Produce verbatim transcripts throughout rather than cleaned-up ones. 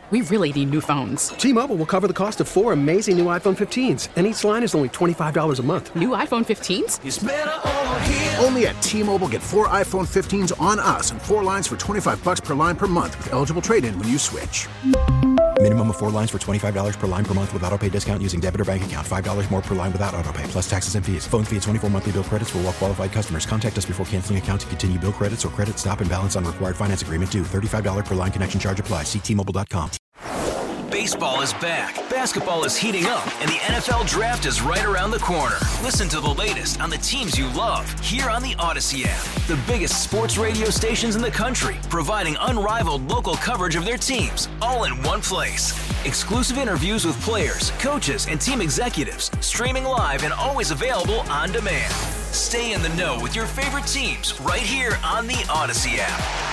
We really need new phones. T-Mobile will cover the cost of four amazing new iPhone fifteens, and each line is only twenty-five dollars a month. New iPhone fifteens? It's better over here. Only at T-Mobile, get four iPhone fifteens on us and four lines for twenty-five dollars per line per month with eligible trade-in when you switch. Minimum of four lines for twenty-five dollars per line per month with autopay discount using debit or bank account. five dollars more per line without autopay, plus taxes and fees. Phone fee at twenty-four monthly bill credits for well-qualified customers. Contact us before canceling account to continue bill credits or credit stop and balance on required finance agreement due. thirty-five dollars per line connection charge applies. See T Mobile dot com. Baseball is back, basketball is heating up, and the N F L Draft is right around the corner. Listen to the latest on the teams you love here on the Odyssey app. The biggest sports radio stations in the country, providing unrivaled local coverage of their teams, all in one place. Exclusive interviews with players, coaches, and team executives, streaming live and always available on demand. Stay in the know with your favorite teams right here on the Odyssey app.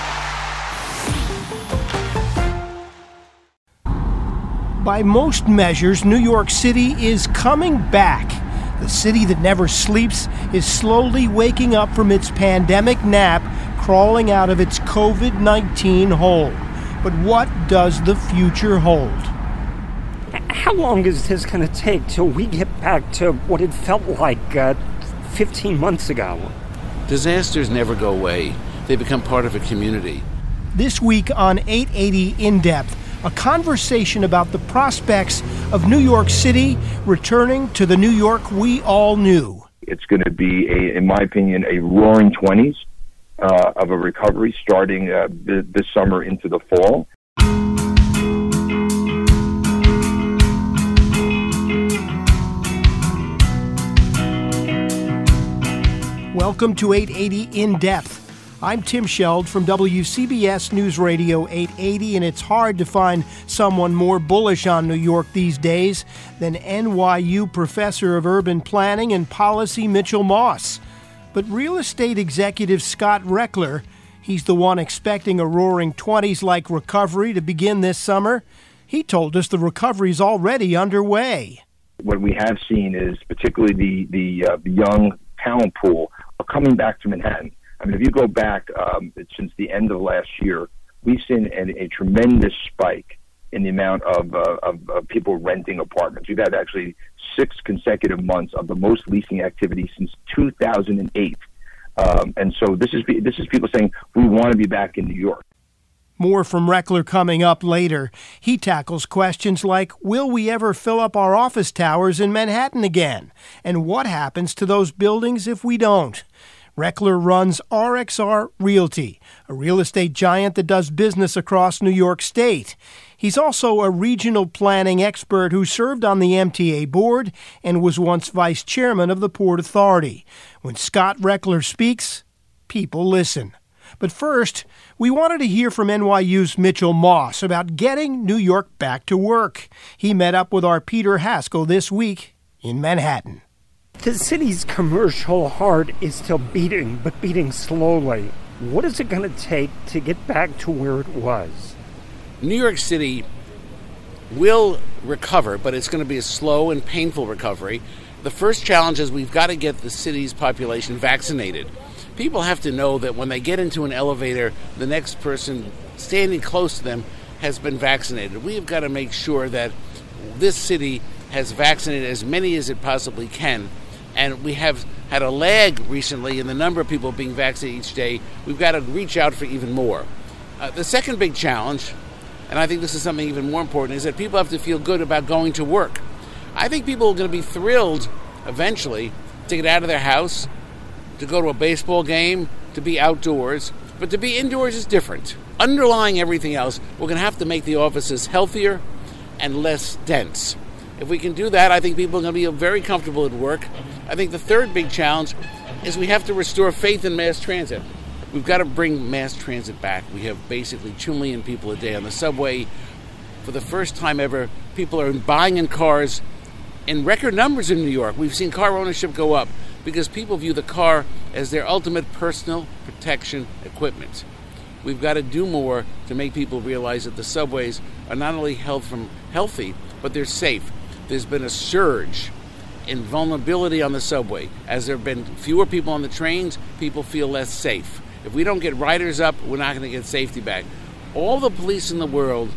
By most measures, New York City is coming back. The city that never sleeps is slowly waking up from its pandemic nap, crawling out of its covid nineteen hole. But what does the future hold? How long is this going to take till we get back to what it felt like uh, fifteen months ago? Disasters never go away. They become part of a community. This week on eight eighty In Depth, a conversation about the prospects of New York City returning to the New York we all knew. It's going to be, a, in my opinion, a roaring twenties uh, of a recovery starting uh, th- this summer into the fall. Welcome to eight eighty In Depth. I'm Tim Sheld from W C B S News Radio eight eighty, and it's hard to find someone more bullish on New York these days than N Y U professor of urban planning and policy Mitchell Moss. But real estate executive Scott Rechler, he's the one expecting a roaring twenties-like recovery to begin this summer. He told us the recovery's already underway. What we have seen is particularly the, the, uh, the young talent pool are coming back to Manhattan. I mean, if you go back um, since the end of last year, we've seen a, a tremendous spike in the amount of, uh, of, of people renting apartments. We've had actually six consecutive months of the most leasing activity since two thousand eight. Um, and so this is this is people saying, we want to be back in New York. More from Rechler coming up later. He tackles questions like, will we ever fill up our office towers in Manhattan again? And what happens to those buildings if we don't? Rechler runs R X R Realty, a real estate giant that does business across New York State. He's also a regional planning expert who served on the M T A board and was once vice chairman of the Port Authority. When Scott Rechler speaks, people listen. But first, we wanted to hear from N Y U's Mitchell Moss about getting New York back to work. He met up with our Peter Haskell this week in Manhattan. The city's commercial heart is still beating, but beating slowly. What is it going to take to get back to where it was? New York City will recover, but it's going to be a slow and painful recovery. The first challenge is we've got to get the city's population vaccinated. People have to know that when they get into an elevator, the next person standing close to them has been vaccinated. We've got to make sure that this city has vaccinated as many as it possibly can. And we have had a lag recently in the number of people being vaccinated each day. We've got to reach out for even more. Uh, the second big challenge, and I think this is something even more important, is that people have to feel good about going to work. I think people are going to be thrilled eventually to get out of their house, to go to a baseball game, to be outdoors. But to be indoors is different. Underlying everything else, we're going to have to make the offices healthier and less dense. If we can do that, I think people are going to be very comfortable at work. I think the third big challenge is we have to restore faith in mass transit. We've got to bring mass transit back. We have basically two million people a day on the subway. For the first time ever, people are buying in cars in record numbers in New York. We've seen car ownership go up because people view the car as their ultimate personal protection equipment. We've got to do more to make people realize that the subways are not only health from healthy, but they're safe. There's been a surge in vulnerability on the subway. As there have been fewer people on the trains, people feel less safe. If we don't get riders up, we're not going to get safety back. All the police in the world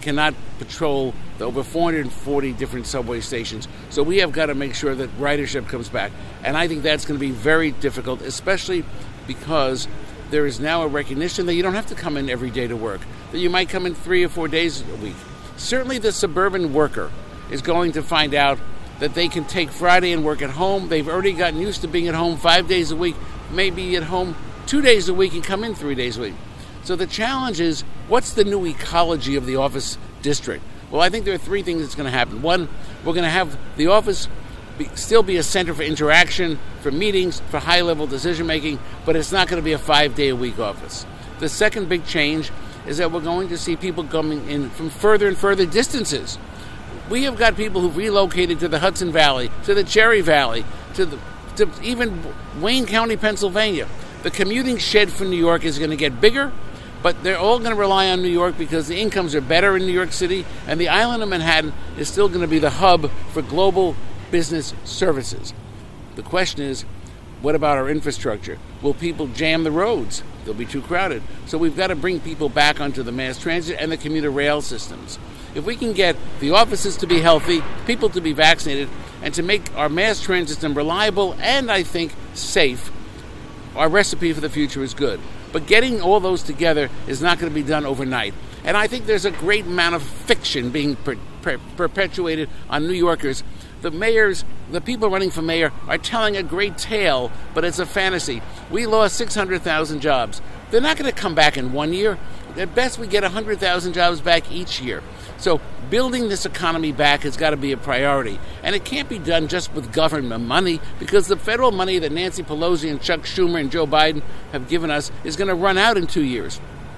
cannot patrol the over four hundred forty different subway stations. So we have got to make sure that ridership comes back. And I think that's going to be very difficult, especially because there is now a recognition that you don't have to come in every day to work, that you might come in three or four days a week. Certainly the suburban worker is going to find out that they can take Friday and work at home. They've already gotten used to being at home five days a week, maybe at home two days a week and come in three days a week. So the challenge is, what's the new ecology of the office district? Well, I think there are three things that's going to happen. One, we're going to have the office be, still be a center for interaction, for meetings, for high-level decision-making, but it's not going to be a five-day-a-week office. The second big change is that we're going to see people coming in from further and further distances. We have got people who've relocated to the Hudson Valley, to the Cherry Valley, to, the, to even Wayne County, Pennsylvania. The commuting shed for New York is going to get bigger, but they're all going to rely on New York because the incomes are better in New York City, and the island of Manhattan is still going to be the hub for global business services. The question is, what about our infrastructure? Will people jam the roads? They'll be too crowded. So we've got to bring people back onto the mass transit and the commuter rail systems. If we can get the offices to be healthy, people to be vaccinated, and to make our mass transit system reliable and, I think, safe, our recipe for the future is good. But getting all those together is not going to be done overnight. And I think there's a great amount of fiction being per- per- perpetuated on New Yorkers. The mayors, the people running for mayor, are telling a great tale, but it's a fantasy. We lost six hundred thousand jobs. They're not going to come back in one year. At best, we get one hundred thousand jobs back each year. So building this economy back has got to be a priority. And it can't be done just with government money, because the federal money that Nancy Pelosi and Chuck Schumer and Joe Biden have given us is going to run out in two years.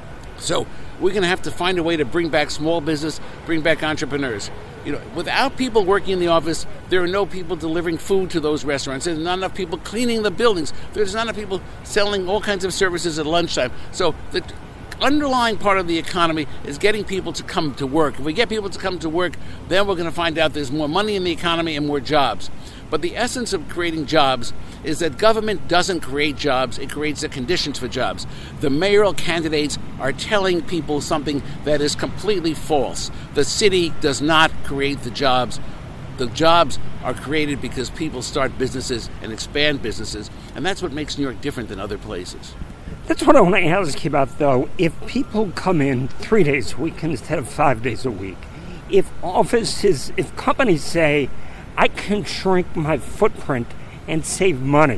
So we're going to have to find a way to bring back small business, bring back entrepreneurs. You know, without people working in the office, there are no people delivering food to those restaurants. There's not enough people cleaning the buildings. There's not enough people selling all kinds of services at lunchtime. So the underlying part of the economy is getting people to come to work. If we get people to come to work, then we're going to find out there's more money in the economy and more jobs. But the essence of creating jobs is that government doesn't create jobs, it creates the conditions for jobs. The mayoral candidates are telling people something that is completely false. The city does not create the jobs. The jobs are created because people start businesses and expand businesses, and that's what makes New York different than other places. That's what I want to ask you about, though. If people come in three days a week instead of five days a week, if offices, if companies say, I can shrink my footprint and save money,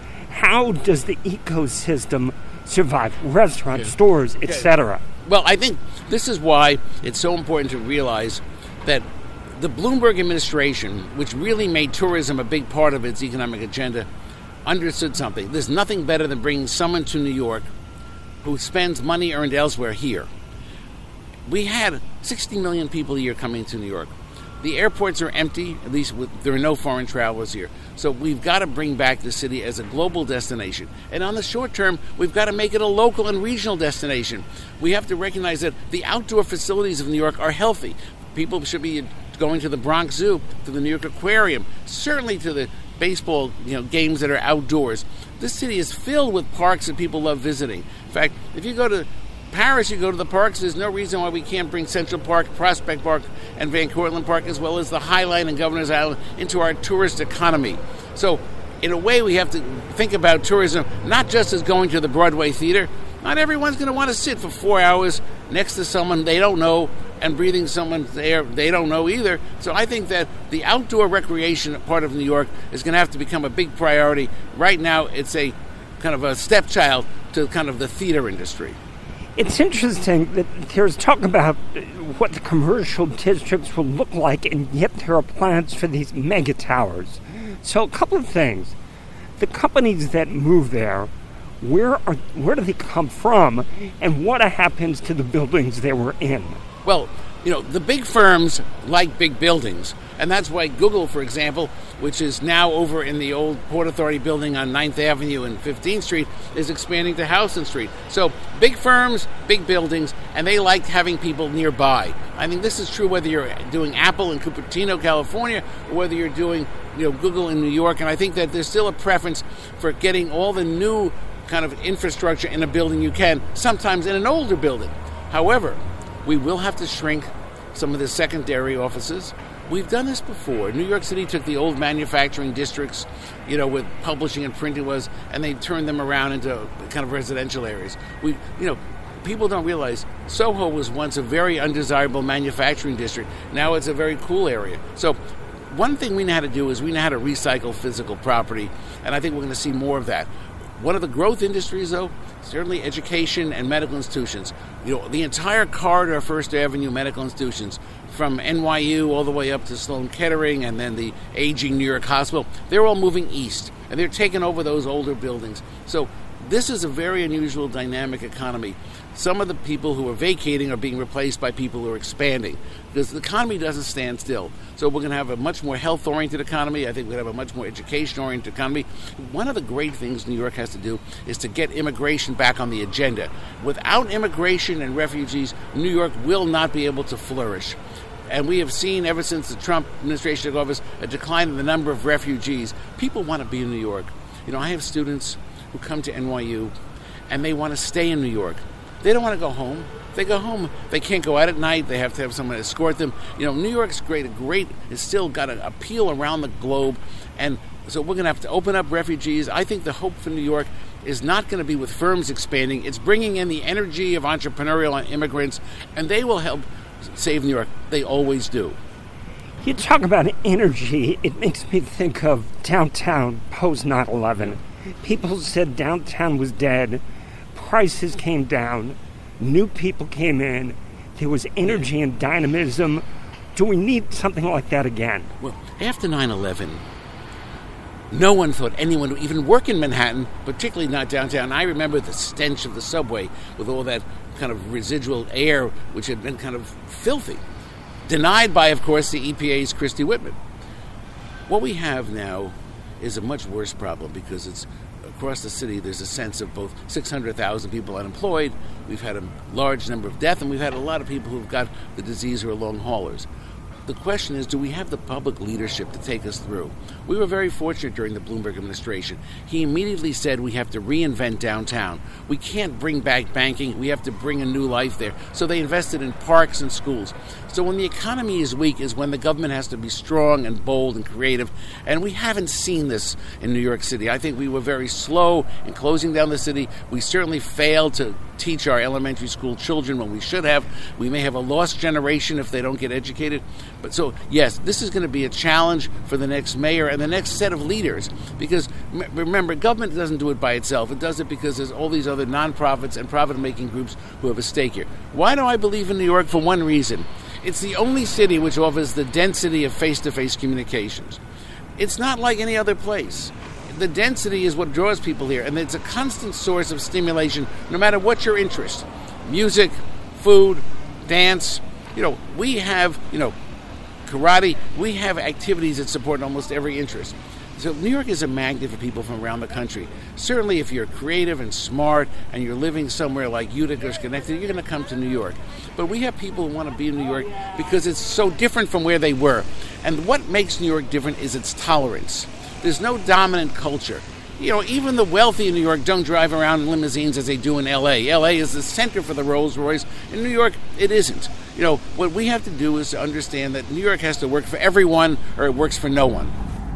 how does the ecosystem survive? Restaurants, yeah. stores, et cetera. Well, I think this is why it's so important to realize that the Bloomberg administration, which really made tourism a big part of its economic agenda, understood something. There's nothing better than bringing someone to New York who spends money earned elsewhere here. We had sixty million people a year coming to New York. The airports are empty, at least with, there are no foreign travelers here. So we've got to bring back the city as a global destination. And on the short term, we've got to make it a local and regional destination. We have to recognize that the outdoor facilities of New York are healthy. People should be going to the Bronx Zoo, to the New York Aquarium, certainly to the baseball, you know, games that are outdoors. This city is filled with parks that people love visiting. In fact, if you go to Paris, you go to the parks, there's no reason why we can't bring Central Park, Prospect Park, and Van Cortlandt Park, as well as the High Line and Governor's Island, into our tourist economy. So, in a way, we have to think about tourism not just as going to the Broadway Theater. Not everyone's going to want to sit for four hours next to someone they don't know and breathing someone's air they don't know either. So I think that the outdoor recreation part of New York is going to have to become a big priority. Right now, it's a kind of a stepchild to kind of the theater industry. It's interesting that there's talk about what the commercial districts will look like, and yet there are plans for these mega towers. So a couple of things. The companies that move there, where are where do they come from, and what happens to the buildings they were in? Well, you know, the big firms like big buildings, and that's why Google, for example, which is now over in the old Port Authority building on ninth Avenue and fifteenth Street, is expanding to Houston Street. So big firms, big buildings, and they like having people nearby. I think this is true whether you're doing Apple in Cupertino, California, or whether you're doing, you know, Google in New York. And I think that there's still a preference for getting all the new kind of infrastructure in a building you can, sometimes in an older building. However, we will have to shrink some of the secondary offices. We've done this before. New York City took the old manufacturing districts, you know, with publishing and printing was, and they turned them around into kind of residential areas. We, you know, people don't realize Soho was once a very undesirable manufacturing district. Now it's a very cool area. So one thing we know how to do is we know how to recycle physical property, and I think we're going to see more of that. One of the growth industries, though, certainly education and medical institutions. You know, the entire corridor of First Avenue medical institutions, from N Y U all the way up to Sloan Kettering and then the aging New York Hospital, they're all moving east, and they're taking over those older buildings. So this is a very unusual dynamic economy. Some of the people who are vacating are being replaced by people who are expanding because the economy doesn't stand still. So we're going to have a much more health-oriented economy. I think we're going to have a much more education-oriented economy. One of the great things New York has to do is to get immigration back on the agenda. Without immigration and refugees, New York will not be able to flourish. And we have seen ever since the Trump administration took office a decline in the number of refugees. People want to be in New York. You know, I have students who come to N Y U and they want to stay in New York. They don't want to go home. If they go home, they can't go out at night. They have to have someone escort them. You know, New York's great. A great. It's still got an appeal around the globe. And so we're going to have to open up refugees. I think the hope for New York is not going to be with firms expanding. It's bringing in the energy of entrepreneurial immigrants, and they will help save New York. They always do. You talk about energy. It makes me think of downtown post nine eleven. People said downtown was dead. Prices came down. New people came in. There was energy and dynamism. Do we need something like that again? Well, after nine eleven, no one thought anyone would even work in Manhattan, particularly not downtown. I remember the stench of the subway with all that kind of residual air, which had been kind of filthy. Denied by, of course, the E P A's Christy Whitman. What we have now is a much worse problem because it's across the city. There's a sense of both six hundred thousand people unemployed. We've had a large number of deaths, and we've had a lot of people who've got the disease who are long haulers. The question is, do we have the public leadership to take us through? We were very fortunate during the Bloomberg administration. He immediately said we have to reinvent downtown. We can't bring back banking. We have to bring a new life there. So they invested in parks and schools. So when the economy is weak is when the government has to be strong and bold and creative. And we haven't seen this in New York City. I think we were very slow in closing down the city. We certainly failed to teach our elementary school children when we should have. We may have a lost generation if they don't get educated. But so, yes, this is going to be a challenge for the next mayor and the next set of leaders. Because, remember, government doesn't do it by itself. It does it because there's all these other nonprofits and profit-making groups who have a stake here. Why do I believe in New York? For one reason. It's the only city which offers the density of face-to-face communications. It's not like any other place. The density is what draws people here, and it's a constant source of stimulation no matter what your interest. Music, food, dance. You know, we have, you know, karate. We have activities that support almost every interest. So New York is a magnet for people from around the country. Certainly if you're creative and smart and you're living somewhere like Utica or Schenectady, you're going to come to New York. But we have people who want to be in New York because it's so different from where they were. And what makes New York different is its tolerance. There's no dominant culture. You know, even the wealthy in New York don't drive around in limousines as they do in L A. L A is the center for the Rolls Royce. In New York, it isn't. You know, what we have to do is to understand that New York has to work for everyone or it works for no one.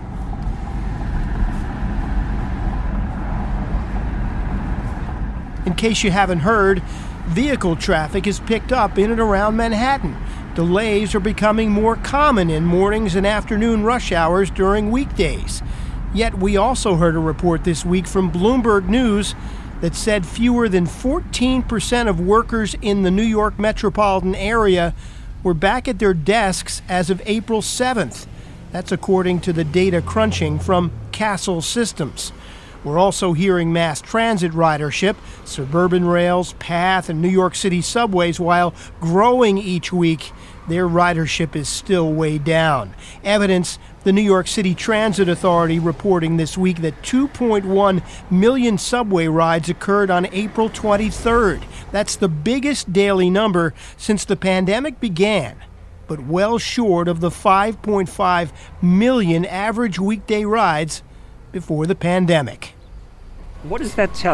In case you haven't heard, vehicle traffic has picked up in and around Manhattan. Delays are becoming more common in mornings and afternoon rush hours during weekdays. Yet we also heard a report this week from Bloomberg News that said fewer than fourteen percent of workers in the New York metropolitan area were back at their desks as of April seventh. That's according to the data crunching from Castle Systems. We're also hearing mass transit ridership, suburban rails, PATH, and New York City subways, while growing each week, their ridership is still way down. Evidence, the New York City Transit Authority reporting this week that two point one million subway rides occurred on April twenty-third. That's the biggest daily number since the pandemic began, but well short of the five point five million average weekday rides before the pandemic. What does that tell you?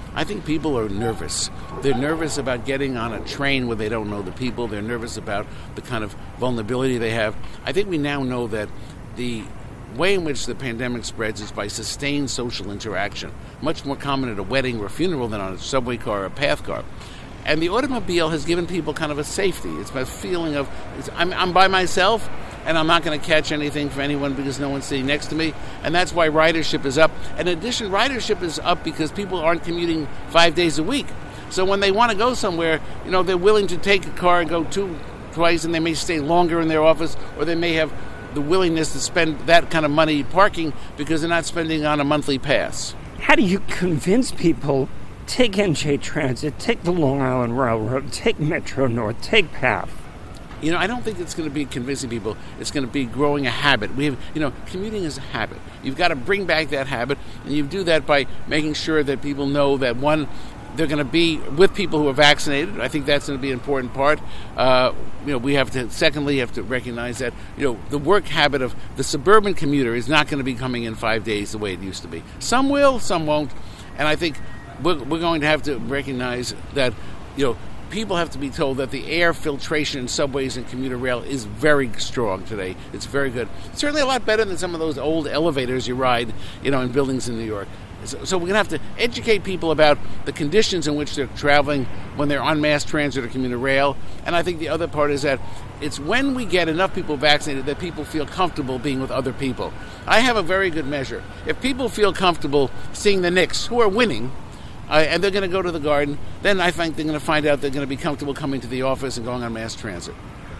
I think people are nervous. They're nervous about getting on a train where they don't know the people. They're nervous about the kind of vulnerability they have. I think we now know that the way in which the pandemic spreads is by sustained social interaction, much more common at a wedding or a funeral than on a subway car or a path car. And the automobile has given people kind of a safety. It's a feeling of, it's, I'm, I'm by myself, and I'm not going to catch anything from anyone because no one's sitting next to me. And that's why ridership is up. And in addition, ridership is up because people aren't commuting five days a week. So when they want to go somewhere, you know, they're willing to take a car and go two, twice, and they may stay longer in their office, or they may have the willingness to spend that kind of money parking because they're not spending on a monthly pass. How do you convince people, take N J Transit, take the Long Island Railroad, take Metro North, take P A T H? You know, I don't think it's going to be convincing people. It's going to be growing a habit. We have, you know, commuting is a habit. You've got to bring back that habit, and you do that by making sure that people know that, one, they're going to be with people who are vaccinated. I think that's going to be an important part. Uh, you know, we have to, secondly, have to recognize that, you know, the work habit of the suburban commuter is not going to be coming in five days the way it used to be. Some will, some won't. And I think we're, we're going to have to recognize that, you know, people have to be told that the air filtration in subways and commuter rail is very strong today. It's very good. It's certainly a lot better than some of those old elevators you ride, you know, in buildings in New York. So, so we're going to have to educate people about the conditions in which they're traveling when they're on mass transit or commuter rail. And I think the other part is that it's when we get enough people vaccinated that people feel comfortable being with other people. I have a very good measure. If people feel comfortable seeing the Knicks, who are winning, Uh, and they're going to go to the Garden, then I think they're going to find out they're going to be comfortable coming to the office and going on mass transit.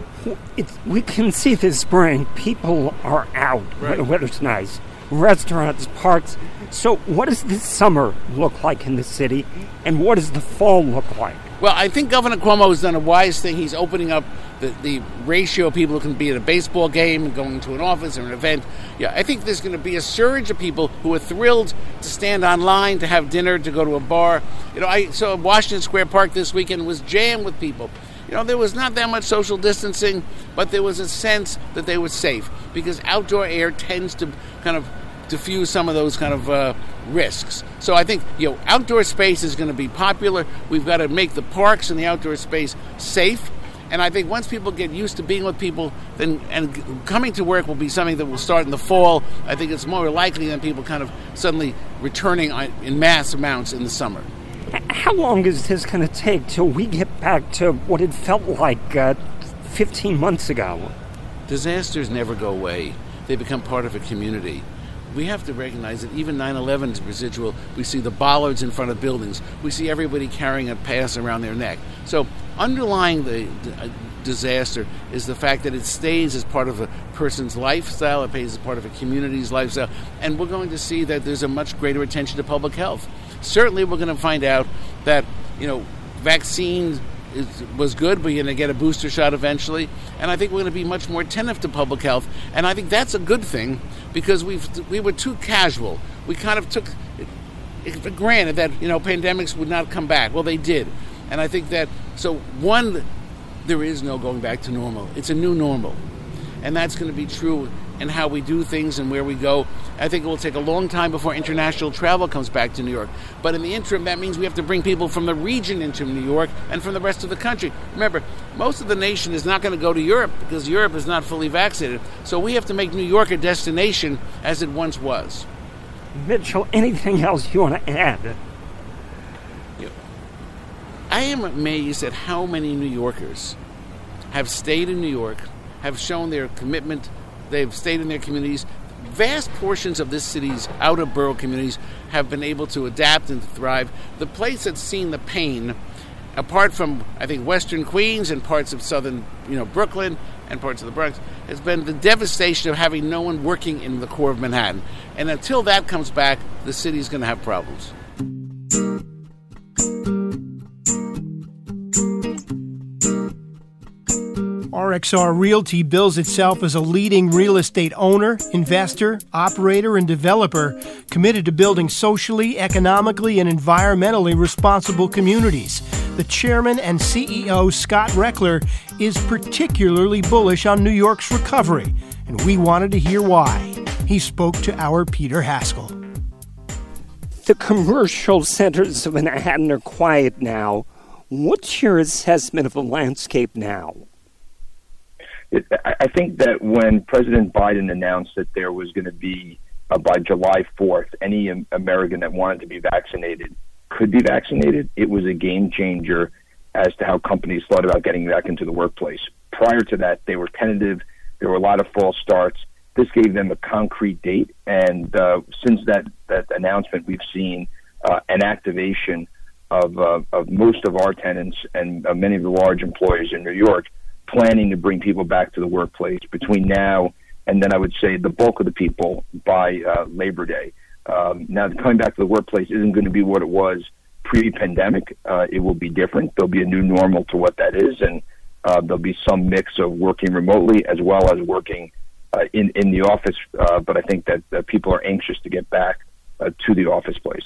It's, we can see this spring, people are out. Right. The weather's nice. Restaurants, parks. So what does this summer look like in the city, and what does the fall look like? Well, I think Governor Cuomo has done a wise thing. He's opening up the, the ratio of people who can be at a baseball game and going to an office or an event. Yeah, I think there's going to be a surge of people who are thrilled to stand online, to have dinner, to go to a bar. You know, I saw Washington Square Park this weekend was jammed with people. You know, there was not that much social distancing, but there was a sense that they were safe because outdoor air tends to kind of diffuse some of those kind of uh, risks. So I think, you know, outdoor space is going to be popular. We've got to make the parks and the outdoor space safe. And I think once people get used to being with people, then and coming to work will be something that will start in the fall. I think it's more likely than people kind of suddenly returning in mass amounts in the summer. How long is this going to take till we get back to what it felt like uh, fifteen months ago? Disasters never go away. They become part of a community. We have to recognize that even nine eleven is residual. We see the bollards in front of buildings. We see everybody carrying a pass around their neck. So underlying the uh, disaster is the fact that it stays as part of a person's lifestyle, it stays as part of a community's lifestyle, and we're going to see that there's a much greater attention to public health. Certainly we're going to find out that, you know, vaccines is, was good. We're going to get a booster shot eventually, and I think we're going to be much more attentive to public health, and I think that's a good thing because we've we were too casual. We kind of took it for granted that, you know, pandemics would not come back. Well, they did, and I think that, so one, there is no going back to normal. It's a new normal, and that's going to be true in how we do things and where we go. I think it will take a long time before international travel comes back to New York. But in the interim, that means we have to bring people from the region into New York and from the rest of the country. Remember, most of the nation is not going to go to Europe because Europe is not fully vaccinated. So we have to make New York a destination as it once was. Mitchell, anything else you want to add? I am amazed at how many New Yorkers have stayed in New York, have shown their commitment. They've stayed in their communities. Vast portions of this city's outer borough communities have been able to adapt and thrive. The place that's seen the pain, apart from, I think, Western Queens and parts of southern, you know, Brooklyn and parts of the Bronx, has been the devastation of having no one working in the core of Manhattan. And until that comes back, the city's going to have problems. R X R Realty bills itself as a leading real estate owner, investor, operator, and developer committed to building socially, economically, and environmentally responsible communities. The chairman and C E O, Scott Reckler, is particularly bullish on New York's recovery, and we wanted to hear why. He spoke to our Peter Haskell. The commercial centers of Manhattan are quiet now. What's your assessment of the landscape now? It, I think that when President Biden announced that there was going to be, uh, by July fourth, any American that wanted to be vaccinated could be vaccinated, it was a game changer as to how companies thought about getting back into the workplace. Prior to that, they were tentative. There were a lot of false starts. This gave them a concrete date, and uh, since that, that announcement, we've seen uh, an activation of, uh, of most of our tenants and uh, many of the large employers in New York planning to bring people back to the workplace between now and then I would say the bulk of the people by uh, Labor Day. Um, now, coming back to the workplace isn't going to be what it was pre-pandemic. Uh, it will be different. There'll be a new normal to what that is, and uh, there'll be some mix of working remotely as well as working uh, in, in the office. Uh, but I think that, that people are anxious to get back uh, to the office place.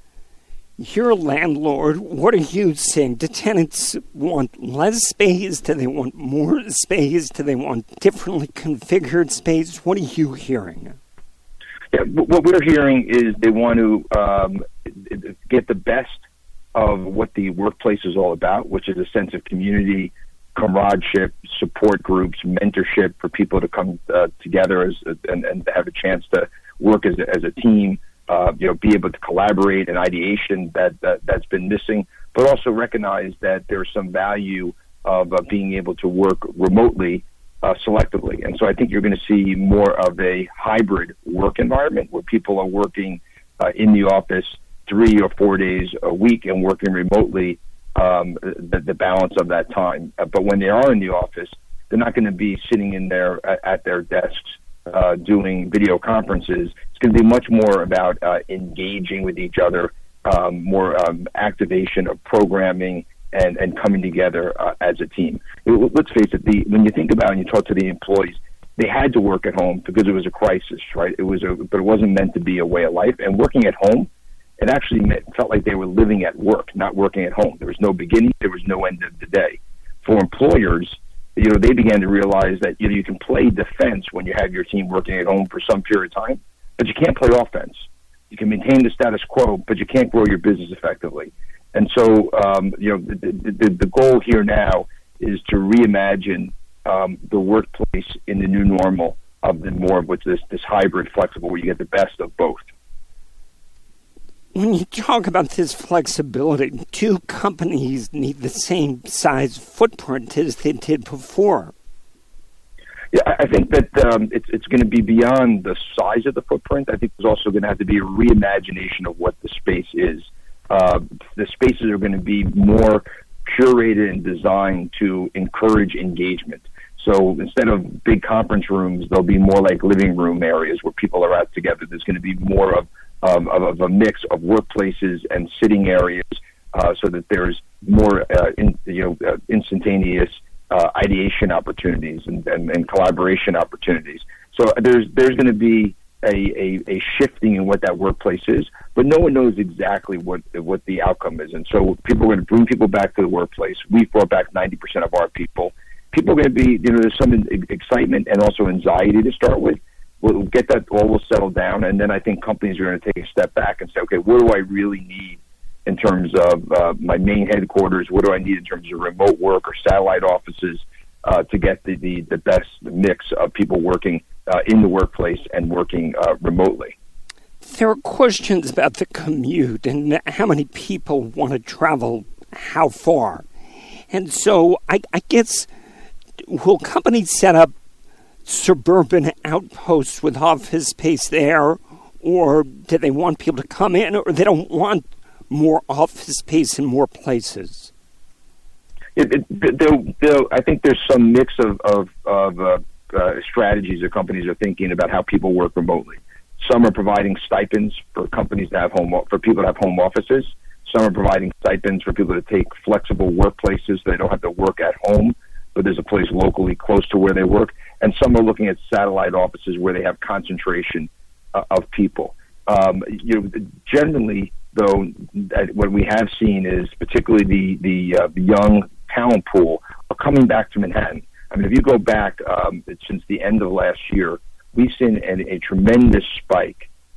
You're a landlord. What are you seeing? Do tenants want less space? Do they want more space? Do they want differently configured space? What are you hearing? Yeah, what we're hearing is they want to um, get the best of what the workplace is all about, which is a sense of community, camaraderie, support groups, mentorship for people to come uh, together as, and, and have a chance to work as a, as a team. Uh, you know, be able to collaborate and ideation that, that that's been missing, but also recognize that there's some value of uh, being able to work remotely, uh, selectively. And so I think you're going to see more of a hybrid work environment where people are working uh, in the office three or four days a week and working remotely, um, the, the balance of that time. Uh, but when they are in the office, they're not going to be sitting in there at, at their desks Uh, doing video conferences. It's going to be much more about uh, engaging with each other, um, more um, activation of programming and, and coming together uh, as a team. It, let's face it, the, when you think about it and you talk to the employees, they had to work at home because it was a crisis, right? It was, a, but it wasn't meant to be a way of life. And working at home, it actually meant, felt like they were living at work, not working at home. There was no beginning, there was no end of the day. For employers, you know, they began to realize that, you know, you can play defense when you have your team working at home for some period of time, but you can't play offense. You can maintain the status quo, but you can't grow your business effectively. And so, um, you know, the, the, the goal here now is to reimagine um, the workplace in the new normal of the more of what's this, this hybrid flexible where you get the best of both. When you talk about this flexibility, do companies need the same size footprint as they did before? Yeah, I think that um, it's it's going to be beyond the size of the footprint. I think there's also going to have to be a reimagination of what the space is. Uh, the spaces are going to be more curated and designed to encourage engagement. So instead of big conference rooms, there'll be more like living room areas where people are out together. There's going to be more of Um, of, of a mix of workplaces and sitting areas, uh, so that there's more, uh, in, you know, uh, instantaneous uh, ideation opportunities and, and, and collaboration opportunities. So there's there's going to be a, a, a shifting in what that workplace is, but no one knows exactly what what the outcome is. And so people are going to bring people back to the workplace. We've brought back ninety percent of our people. People are going to be, you know, there's some excitement and also anxiety to start with. We'll get that all will settle down, and then I think companies are going to take a step back and say, okay, what do I really need in terms of uh, my main headquarters? What do I need in terms of remote work or satellite offices uh, to get the, the, the best mix of people working uh, in the workplace and working uh, remotely? There are questions about the commute and how many people want to travel how far. And so I, I guess, will companies set up suburban outposts with office space there, or do they want people to come in, or they don't want more office space in more places? It, it, they'll, they'll, I think there's some mix of, of, of uh, uh, strategies that companies are thinking about how people work remotely. Some are providing stipends for companies to have home for people to have home offices. Some are providing stipends for people to take flexible workplaces so they don't have to work at home, but there's a place locally close to where they work. And some are looking at satellite offices where they have concentration uh, of people. Um, you know, generally, though, what we have seen is particularly the the, uh, the young talent pool are coming back to Manhattan. I mean, if you go back um, since the end of last year, we've seen a, a tremendous spike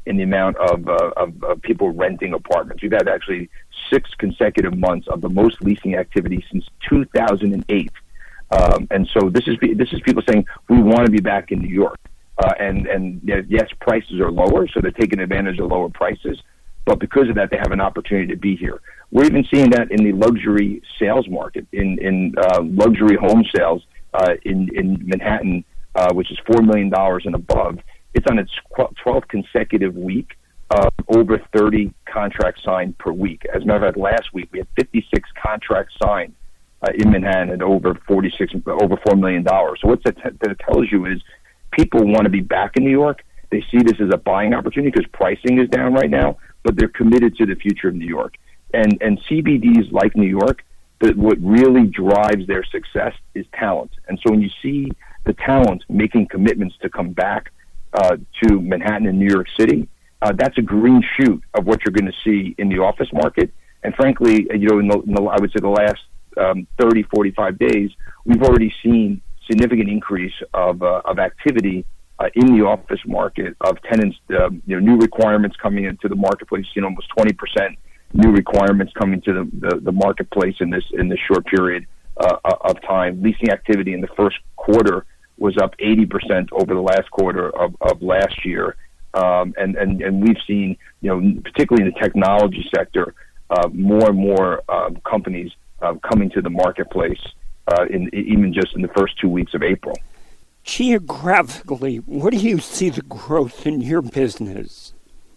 in the amount of, uh, of, of people renting apartments. We've had actually six consecutive months of the most leasing activity since two thousand eight. Um, and so this is this is people saying we want to be back in New York. Uh, and, and yes, prices are lower, so they're taking advantage of lower prices. But because of that, they have an opportunity to be here. We're even seeing that in the luxury sales market, in, in uh, luxury home sales uh, in, in Manhattan, uh, which is four million dollars and above. It's on its twelfth consecutive week of over thirty contracts signed per week. As a matter of fact, last week we had fifty-six contracts signed uh, in Manhattan at over forty-six, over four million dollars. So what that, t- that tells you is people want to be back in New York. They see this as a buying opportunity because pricing is down right now, but they're committed to the future of New York. And and C B Ds like New York, but what really drives their success is talent. And so when you see the talent making commitments to come back uh, to Manhattan and New York City, uh, that's a green shoot of what you're going to see in the office market. And frankly, you know, in the, in the I would say the last um, thirty, forty-five days, we've already seen significant increase of uh, of activity uh, in the office market, of tenants, uh, you know, new requirements coming into the marketplace. You've seen almost twenty percent new requirements coming to the, the, the marketplace in this in this short period uh, of time. Leasing activity in the first quarter was up eighty percent over the last quarter of, of last year. Um, and, and, and we've seen, you know, particularly in the technology sector, uh, more and more uh, companies uh, coming to the marketplace uh, in even just in the first two weeks of April. Geographically, where do you see the growth in your business?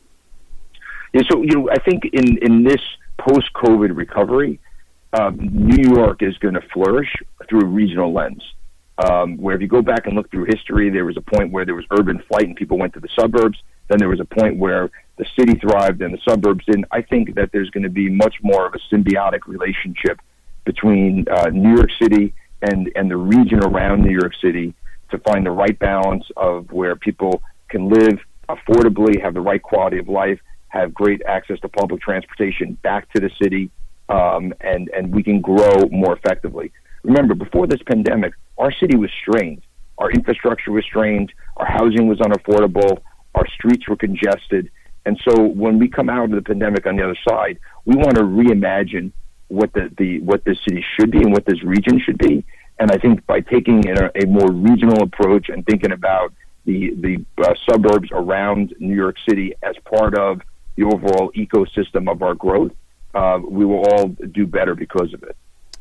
Yeah, so, you know, I think in, in this post-COVID recovery, um, New York is going to flourish through a regional lens. Um, where if you go back and look through history, there was a point where there was urban flight and people went to the suburbs. Then there was a point where the city thrived and the suburbs didn't. I think that there's going to be much more of a symbiotic relationship between uh, New York City and, and the region around New York City to find the right balance of where people can live affordably, have the right quality of life, have great access to public transportation back to the city, um, and, and we can grow more effectively. Remember, before this pandemic, our city was strained. Our infrastructure was strained. Our housing was unaffordable. Our streets were congested. And so when we come out of the pandemic on the other side, we want to reimagine what the, the what this city should be and what this region should be. And I think by taking a, a more regional approach and thinking about the, the uh, suburbs around New York City as part of the overall ecosystem of our growth, uh, we will all do better because of it.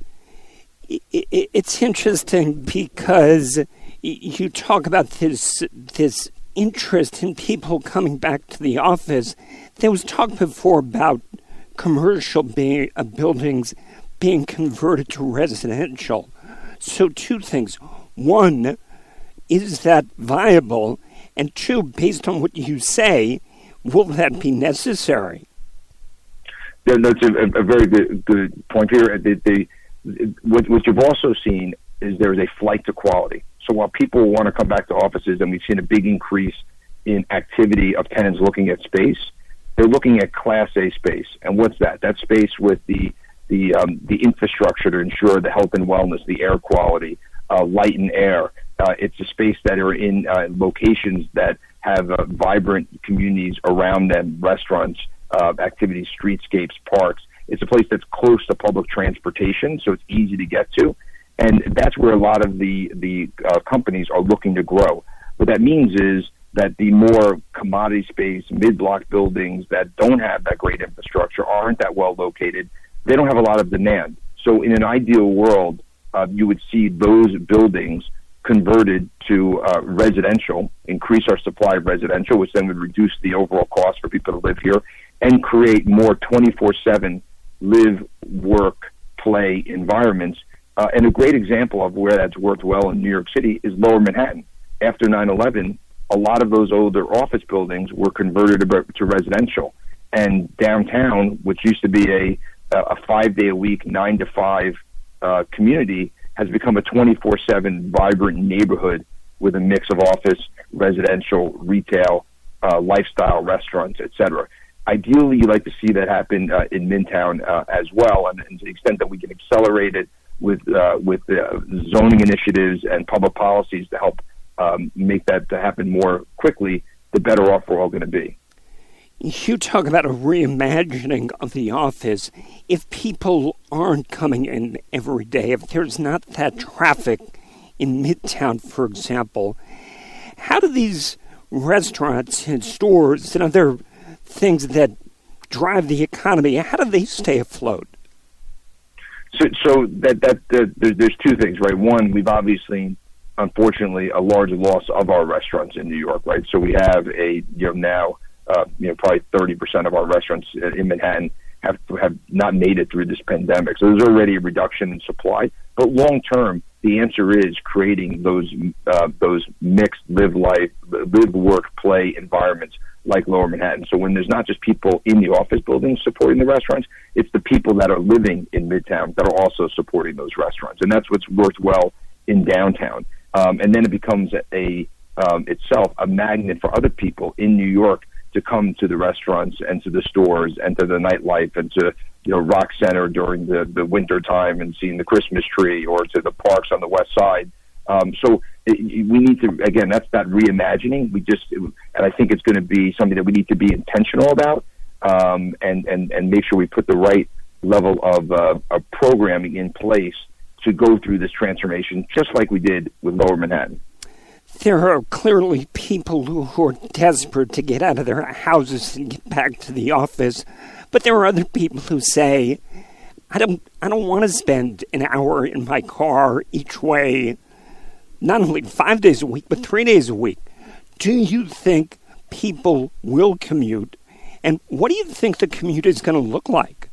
It's interesting because you talk about this this interest in people coming back to the office. There was talk before about commercial be- uh, buildings being converted to residential. So two things. One, is that viable? And two, based on what you say, will that be necessary? Yeah, that's a, a very good, good point here. The, the, What, what you've also seen is there's a flight to quality. So while people want to come back to offices, and we've seen a big increase in activity of tenants looking at space, they're looking at Class A space. And what's that? That's space with the the um, the infrastructure to ensure the health and wellness, the air quality, uh, light and air. Uh, it's a space that are in uh, locations that have uh, vibrant communities around them, restaurants, uh, activities, streetscapes, parks. It's a place that's close to public transportation, so it's easy to get to. And that's where a lot of the, the uh, companies are looking to grow. What that means is that the more commodity space, mid-block buildings that don't have that great infrastructure, aren't that well located, they don't have a lot of demand. So in an ideal world, uh, you would see those buildings converted to uh, residential, increase our supply of residential, which then would reduce the overall cost for people to live here, and create more twenty-four seven live, work, play environments. Uh, and a great example of where that's worked well in New York City is Lower Manhattan. After nine eleven, a lot of those older office buildings were converted to, to residential. And downtown, which used to be a, a five-day-a-week, nine to five uh, community, has become a twenty-four seven vibrant neighborhood with a mix of office, residential, retail, uh, lifestyle, restaurants, et cetera. Ideally, you'd like to see that happen uh, in Midtown uh, as well, and, and to the extent that we can accelerate it with uh, with uh, zoning initiatives and public policies to help um, make that to happen more quickly, the better off we're all going to be. You talk about a reimagining of the office. If people aren't coming in every day, if there's not that traffic in Midtown, for example, how do these restaurants and stores and other things that drive the economy, how do they stay afloat? So, so that that uh, there, there's two things, right? One, we've obviously, unfortunately, a large loss of our restaurants in New York, right? So we have a you know now uh, you know probably thirty percent of our restaurants in Manhattan have have not made it through this pandemic. So there's already a reduction in supply. But long term, the answer is creating those uh, those mixed live life, live work, play environments like Lower Manhattan. So when there's not just people in the office buildings supporting the restaurants, it's the people that are living in Midtown that are also supporting those restaurants. And that's what's worked well in downtown. Um, and then it becomes a um, itself a magnet for other people in New York to come to the restaurants and to the stores and to the nightlife and to, you know, Rock Center during the, the winter time and seeing the Christmas tree, or to the parks on the west side. Um, so it, we need to, again, that's that reimagining. We just, and I think it's going to be something that we need to be intentional about, um, and, and, and make sure we put the right level of, uh, of programming in place to go through this transformation, just like we did with Lower Manhattan. There are clearly people who, who are desperate to get out of their houses and get back to the office, but there are other people who say, I don't, I don't want to spend an hour in my car each way, not only five days a week, but three days a week. Do you think people will commute? And what do you think the commute is going to look like?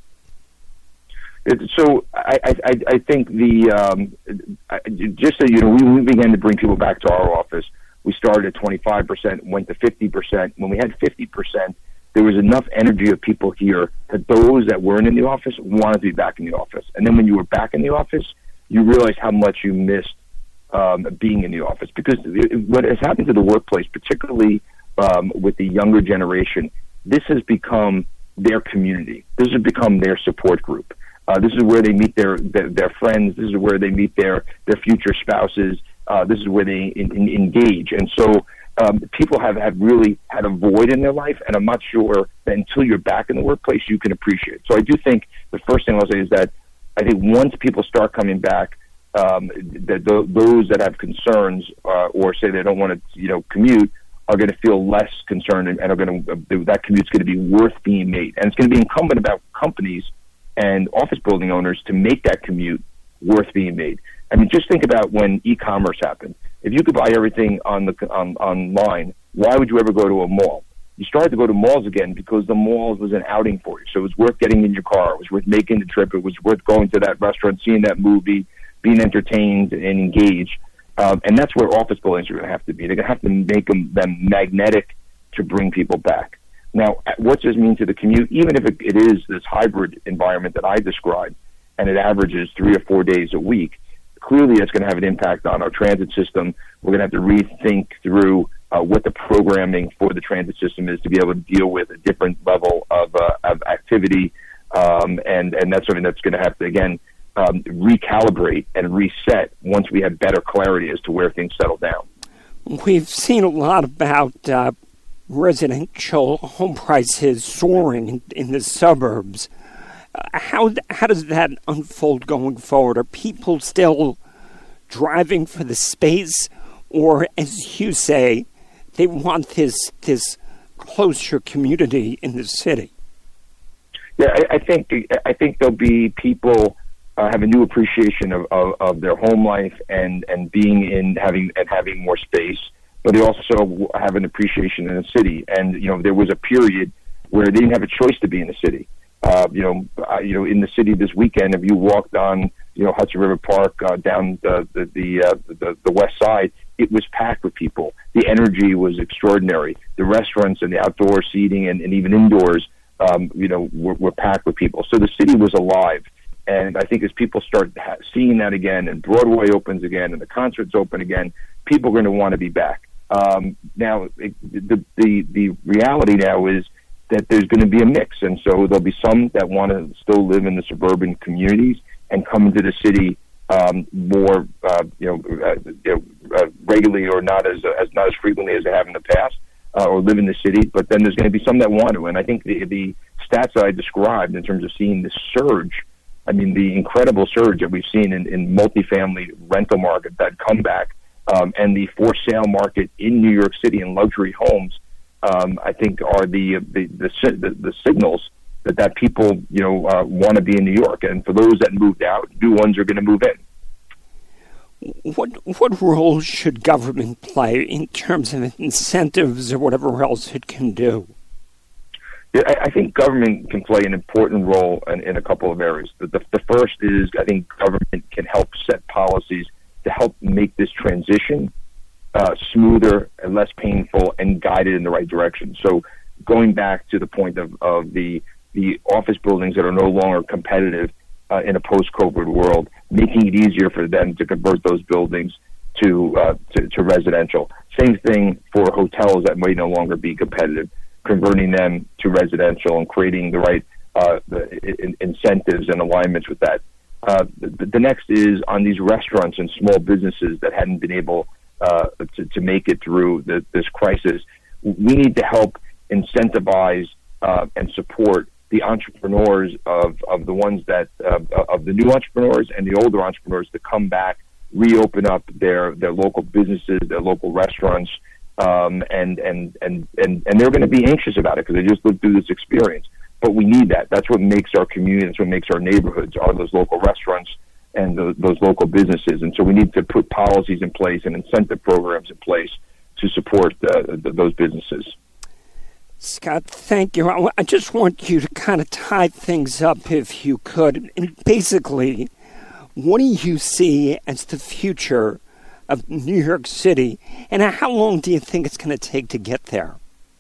So I, I, I think the um, just so you know, we, we began to bring people back to our office. We started at twenty-five percent, went to fifty percent. When we had fifty percent, there was enough energy of people here that those that weren't in the office wanted to be back in the office. And then when you were back in the office, you realized how much you missed um, being in the office. Because what has happened to the workplace, particularly um, with the younger generation, this has become their community. This has become their support group. Uh, this is where they meet their, their their friends. This is where they meet their their future spouses. Uh, this is where they in, in, engage. And so um, people have, have really had a void in their life, and I'm not sure that until you're back in the workplace you can appreciate it. So I do think the first thing I'll say is that I think once people start coming back, um, that th- those that have concerns uh, or say they don't want to you know commute are going to feel less concerned, and, and are going to uh, that commute's going to be worth being made. And it's going to be incumbent about companies and office building owners to make that commute worth being made. I mean, just think about when e-commerce happened. If you could buy everything on the on, online, why would you ever go to a mall? You started to go to malls again because the malls was an outing for you. So it was worth getting in your car. It was worth making the trip. It was worth going to that restaurant, seeing that movie, being entertained and engaged. Um, and that's where office buildings are going to have to be. They're going to have to make them, them magnetic to bring people back. Now, what does this mean to the commute? Even if it, it is this hybrid environment that I described, and it averages three or four days a week, clearly it's going to have an impact on our transit system. We're going to have to rethink through uh, what the programming for the transit system is to be able to deal with a different level of, uh, of activity, um, and, and that's something that's going to have to, again, um, recalibrate and reset once we have better clarity as to where things settle down. We've seen a lot about uh, residential home prices soaring in, in the suburbs. Uh, how how does that unfold going forward? Are people still driving for the space, or, as you say, they want this this closer community in the city? Yeah, I, I think I think there'll be people uh, have a new appreciation of, of, of their home life and, and being in having and having more space. But they also have an appreciation in the city. And, you know, there was a period where they didn't have a choice to be in the city. Uh, you know, uh, you know, in the city this weekend, if you walked on, you know, Hudson River Park uh, down the the the, uh, the the west side, it was packed with people. The energy was extraordinary. The restaurants and the outdoor seating and, and even indoors, um, you know, were, were packed with people. So the city was alive. And I think as people start ha- seeing that again, and Broadway opens again, and the concerts open again, people are going to want to be back. Um, now, it, the, the the reality now is that there's going to be a mix, and so there'll be some that want to still live in the suburban communities and come into the city um, more, uh, you know, uh, you know uh, regularly or not as uh, as not as frequently as they have in the past. uh, or live in the city, but then there's going to be some that want to. And I think the, the stats that I described in terms of seeing the surge, I mean, the incredible surge that we've seen in, in multifamily rental market, that comeback, um, and the for sale market in New York City in luxury homes, um, I think are the the, the the the signals that that people you know uh, want to be in New York. And for those that moved out, new ones are going to move in. What what role should government play in terms of incentives or whatever else it can do? Yeah, I, I think government can play an important role in, in a couple of areas. The, the, the first is I think government can help set policies to help make this transition uh, smoother and less painful and guided in the right direction. So going back to the point of, of the the office buildings that are no longer competitive uh, in a post-COVID world, making it easier for them to convert those buildings to, uh, to to residential. Same thing for hotels that may no longer be competitive, converting them to residential and creating the right uh, the in, incentives and alignments with that. Uh, the, the next is on these restaurants and small businesses that hadn't been able uh, to, to make it through the, this crisis. We need to help incentivize uh, and support the entrepreneurs of, of the ones that uh, of the new entrepreneurs and the older entrepreneurs to come back, reopen up their, their local businesses, their local restaurants, um, and, and, and, and, and they're going to be anxious about it because they just lived through this experience. But we need that. That's what makes our community, that's what makes our neighborhoods, are those local restaurants and the, those local businesses. And so we need to put policies in place and incentive programs in place to support uh, th- those businesses. Scott, thank you. I, I just want you to kind of tie things up, if you could. And basically, what do you see as the future of New York City, and how long do you think it's going to take to get there?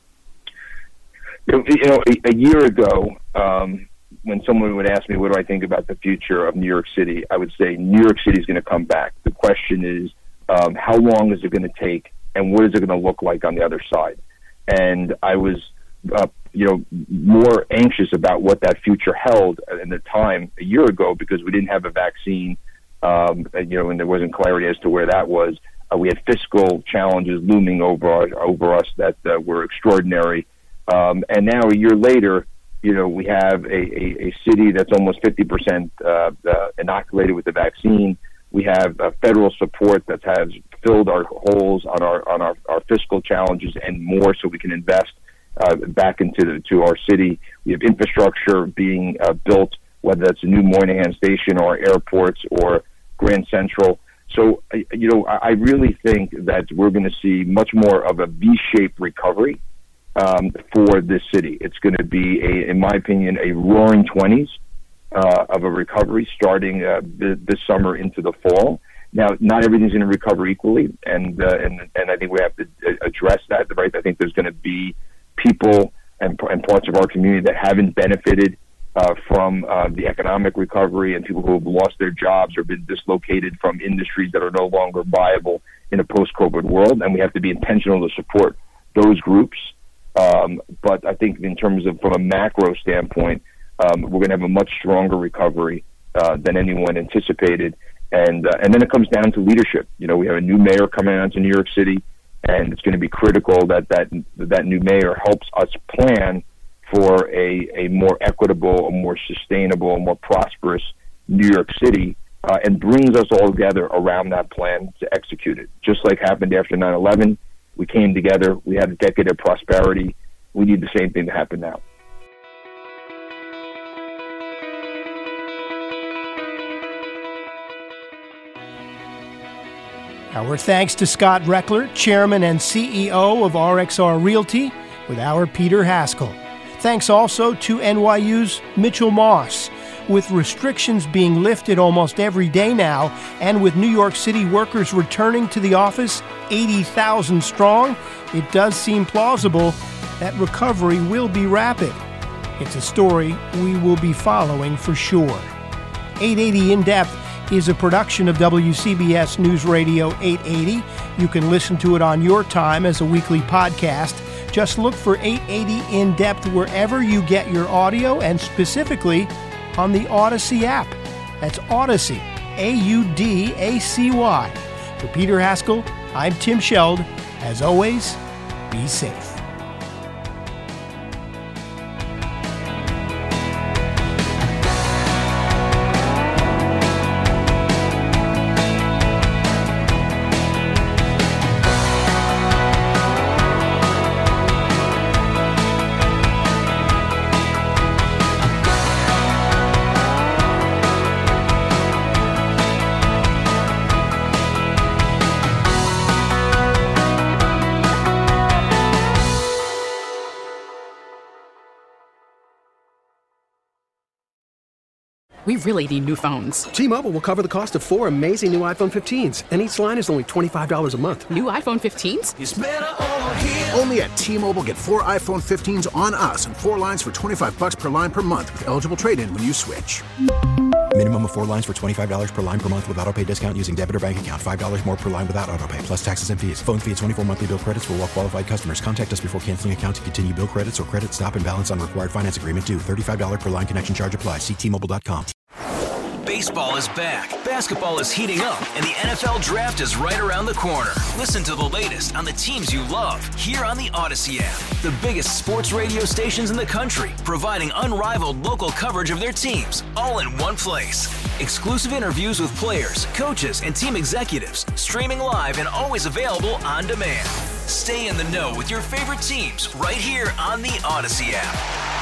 You know, a, a year ago, um, when someone would ask me, what do I think about the future of New York City, I would say New York City is going to come back. The question is, um, how long is it going to take, and what is it going to look like on the other side? And I was, uh, you know, more anxious about what that future held at the time a year ago because we didn't have a vaccine, um, you know, and there wasn't clarity as to where that was. Uh, we had fiscal challenges looming over our, over us that uh, were extraordinary. Um, and now a year later, you know, we have a, a, a city that's almost fifty percent uh, uh, inoculated with the vaccine. We have uh, federal support that has filled our holes on our on our, our fiscal challenges and more, so we can invest uh, back into the, to our city. We have infrastructure being uh, built, whether that's a new Moynihan Station or airports or Grand Central. So, uh, you know, I, I really think that we're going to see much more of a V-shaped recovery um, for this city. It's going to be, a, in my opinion, a roaring twenties. Uh, of a recovery starting uh, th- this summer into the fall. Now, not everything's going to recover equally, and uh, and and I think we have to address that. Right, I think there's going to be people and, and parts of our community that haven't benefited uh, from uh, the economic recovery, and people who have lost their jobs or been dislocated from industries that are no longer viable in a post-COVID world, and we have to be intentional to support those groups. Um, but I think in terms of from a macro standpoint, Um, we're going to have a much stronger recovery uh, than anyone anticipated, and uh, and then it comes down to leadership. You know, we have a new mayor coming on to New York City, and it's going to be critical that that that new mayor helps us plan for a a more equitable, a more sustainable, a more prosperous New York City, uh, and brings us all together around that plan to execute it. Just like happened after nine eleven, we came together. We had a decade of prosperity. We need the same thing to happen now. Our thanks to Scott Reckler, Chairman and C E O of R X R Realty, with our Peter Haskell. Thanks also to N Y U's Mitchell Moss. With restrictions being lifted almost every day now, and with New York City workers returning to the office eighty thousand strong, it does seem plausible that recovery will be rapid. It's a story we will be following for sure. eight eighty In Depth is a production of W C B S News Radio eight eighty. You can listen to it on your time as a weekly podcast. Just look for eight eighty In Depth wherever you get your audio, and specifically on the Odyssey app. That's Odyssey, A U D A C Y. For Peter Haskell, I'm Tim Sheld. As always, be safe. We really need new phones. T-Mobile will cover the cost of four amazing new iPhone fifteens, and each line is only twenty-five dollars a month. New iPhone fifteens? It's better over here. Only at T-Mobile, get four iPhone fifteens on us and four lines for twenty-five bucks per line per month with eligible trade-in when you switch. Minimum of four lines for twenty-five dollars per line per month with autopay discount using debit or bank account. five dollars more per line without autopay, plus taxes and fees. Phone fee at twenty-four monthly bill credits for well-qualified customers. Contact us before canceling account to continue bill credits or credit stop and balance on required finance agreement due. thirty-five dollars per line connection charge applies. See T Mobile dot com. Baseball is back, basketball is heating up, and the N F L Draft is right around the corner. Listen to the latest on the teams you love here on the Odyssey app. The biggest sports radio stations in the country, providing unrivaled local coverage of their teams, all in one place. Exclusive interviews with players, coaches, and team executives, streaming live and always available on demand. Stay in the know with your favorite teams right here on the Odyssey app.